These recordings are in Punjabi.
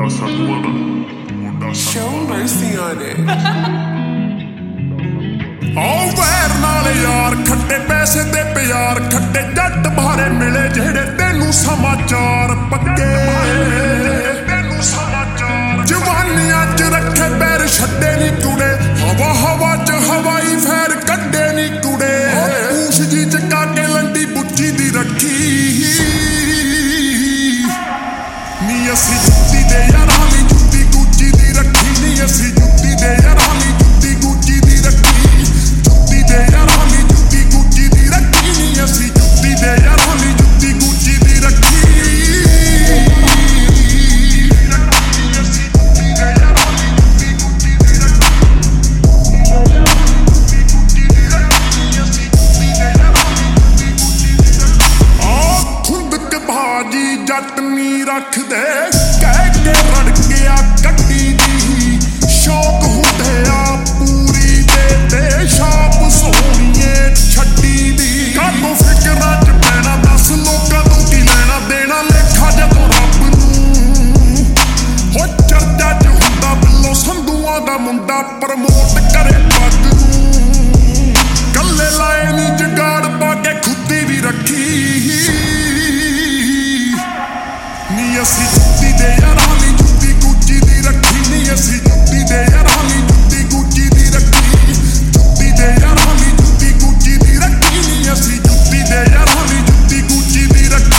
Show mercy on it. ਵੈਰ ਨਾਲ ਯਾਰ ਖੱਟੇ ਪੈਸੇ ਦੇ ਪਿਆਰ ਖੱਟੇ ਜੱਟ ਬਾਰੇ ਮਿਲੇ ਜਿਹੜੇ ਤੈਨੂੰ ਸਮਾਚਾਰ ਪੱਕੇ ਜਵਾਨੀਆਂ ਚ ਰੱਖੇ ਪੈਰ ਛੱਡੇ ਨੀ ਕੁੜੇ ਹਵਾ ਹਵਾ ਚ ਹਵਾਈ ਫੈਰ ਕੱਢੇ ਨੀ ਕੁੜੇ ਪੂਛ ਜੀ ਚਕਾ ਕੇ ਲੰਡੀ ਬੁੱਚੀ ਦੀ ਰੱਖੀ ਨੀ ਅਸੀਂ ਜੁੱਤੀ ਦੇ ਯਾਰਾਂ ਲਈ ਜੁੱਤੀ ਗੁੱਚੀ ਦੀ ਰੱਖੀ ਨੀ ਅਸੀਂ ਜੁੱਤੀ ਦੇ ਯਾਰਾਂ ਲਈ ਜੁੱਤੀ ਗੁੱਚੀ ਦੀ ਰੱਖੀ ਜੁੱਤੀ ਦੇ ਯਾਰਾਂ ਲਈ ਜੁੱਤੀ ਗੁੱਚੀ ਦੀ ਰੱਖੀ ਨੀ ਅਸੀਂ ਜੁੱਤੀ ਦੇ ਯਾਰਾਂ ਲਈ ਜੁੱਤੀ ਗੁੱਚੀ ਦੀ ਰੱਖੀ ਜੱਟ ਨੀ ਰੱਖਦੇ ਕਹਿ ਕੇ ਰੜ ਗਿਆ ਗੱਡੀ ਦੀ ਸ਼ੌਕ ਹੁੰਦੇ ਆ ਪੂਰੀ ਦੇ ਤੇ ਸ਼ਾਪ ਸੋਹਣੀਏ ਛੱਡੀ ਦੀ ਕਾਹਨੂੰ ਫਿਕਰਾਂ ਚ ਪੈਣਾ ਦੱਸ ਲੋਕਾਂ ਤੋਂ ਕੀ ਲੈਣਾ ਦੇਣਾ ਲੇਖਾ ਜਦੋਂ ਰੱਬ ਨੂੰ ਹੋ ਚਰਚਾ ਚ ਹੁੰਦਾ ਬਿੱਲੋ ਸੰਧੂਆਂ ਦਾ ਮੁੰਡਾ ਪ੍ਰਮੋਟ ਕਰੇ ਪੱਗ ਨੂੰ ਕੱਲੇ ਲਾਏ ਨੀ ਜਗਾੜ ਪਾ ਕੇ ਖੁੱਦੀ ਵੀ ਰੱਖੀ ਨੀ ਅਸੀਂ ਜੁੱਤੀ ਦੇ ਯਾਰਾਂ ਲਈ ਜੁੱਤੀ ਗੁੱਚੀ ਦੀ ਰੱਖੀ ਨੀ ਅਸੀਂ ਜੁੱਤੀ ਦੇ ਯਾਰਾਂ ਲਈ ਜੁੱਤੀ ਗੁੱਚੀ ਦੀ ਰੱਖੀ ਜੁੱਤੀ ਦੇ ਯਾਰਾਂ ਲਈ ਜੁੱਤੀ ਗੁੱਚੀ ਦੀ ਰੱਖੀ ਨੀ ਅਸੀਂ ਜੁੱਤੀ ਦੇ ਯਾਰਾਂ ਲਈ ਜੁੱਤੀ ਗੁੱਚੀ ਦੀ ਰੱਖੀ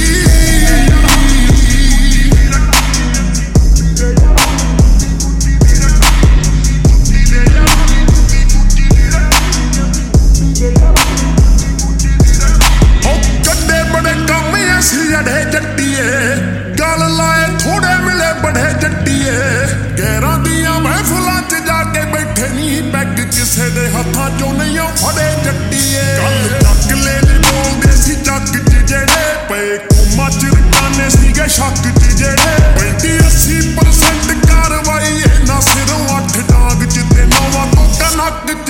ਕੱਡੇ ਬੜੇ ਕੰਮ ਅਸੀਂ ਅੜੇ ਜੱਟੀਏ ਗੱਲ ਲਾਏ ਥੋੜੇ ਮਿਲੇ ਬੜੇ ਜੱਟੀਏ ਗੈਰਾਂ ਦੀਆਂ ਮਹਿਫਲਾਂ ਚ ਜਾ ਕੇ ਬੈਠੇ ਨਹੀਂ ਪੈਗ ਕਿਸੇ ਦੇ ਹੱਥਾਂ ਚੋਂ ਨਹੀਂ ਫੜੇ ਜੱਟੀਏ ਗੱਲ ਚੱਕ ਲੈ ਬੋਲਦੇ ਸੀ ਜੱਗ ਚ ਜਿਹੜੇ ਪਏ ਕੋਮਾ ਚ ਰਕਾਨੇ ਸੀਗੇ ਸ਼ੱਕ ਚ ਜਿਹੜੇ 35-80% ਕਾਰਵਾਈ ਇਹਨਾਂ ਸਿਰੋਂ 8 ਡਾਂਗ ਚ ਤੇ 9 ਤੋਂ ਕਨਕ